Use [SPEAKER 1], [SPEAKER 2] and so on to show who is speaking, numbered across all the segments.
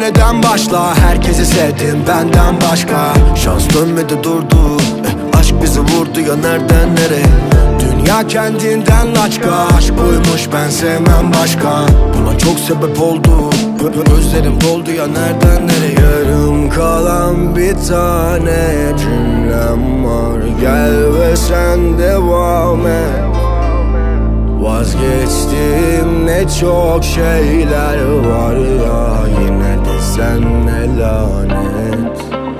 [SPEAKER 1] neden başla? Herkesi sevdim benden başka. Şans dönmedi durdu, aşk bizi vurdu ya nereden nereye? Dünya kendinden laçka, aşk buymuş ben sevmem başka. Buna çok sebep oldu, gözlerim doldu ya nereden nereye? Yarım kalan bir tane cümlem var, gel ve sen devam et. Vazgeçtim ne çok şeyler var ya, yine de senle lanet.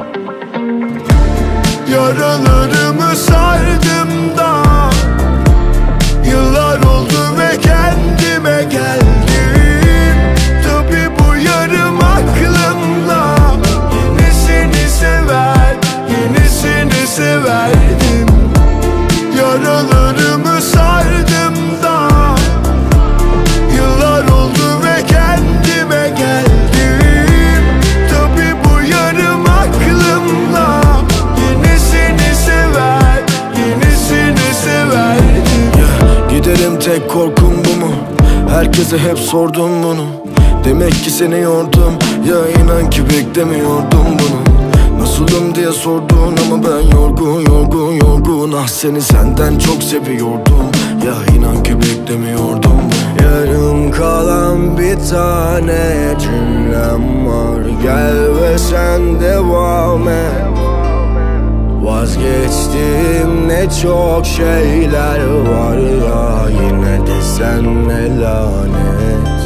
[SPEAKER 1] Yaralarımı sardım da yıllar oldu ve kendime geldim. Tabi bu yarım aklımla yenisini sever, yenisini severdim. Yaralarımı sardım da yıllar oldu ve kendime geldim. Tabi bu yarım aklımla yenisini sever, yenisini severdim. Giderim tek korkum bu mu? Herkese hep sordum bunu. Demek ki seni yordum, ya inan ki beklemiyordum bunu. Nasılım diye sordun ama ben yorgun. Ah seni senden çok seviyordum, ya inan ki beklemiyordum. Yarım kalan bir tane cümlem var, gel ve sen devam et. Vazgeçtim ne çok şeyler var ya, yine de senle lanet.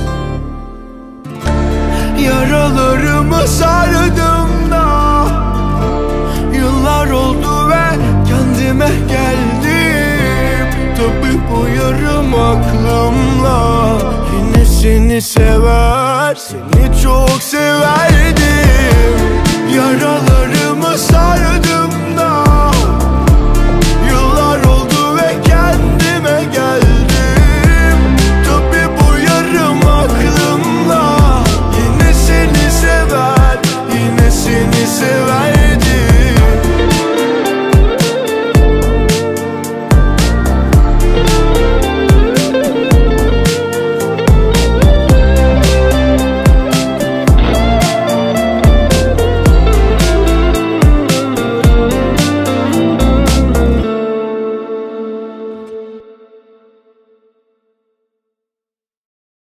[SPEAKER 1] Yaralarımı sardım da yıllar oldu ve kendime geldim. Tabi bu yarım aklımla yine seni sever, seni çok severdim. Yaralarımı sardım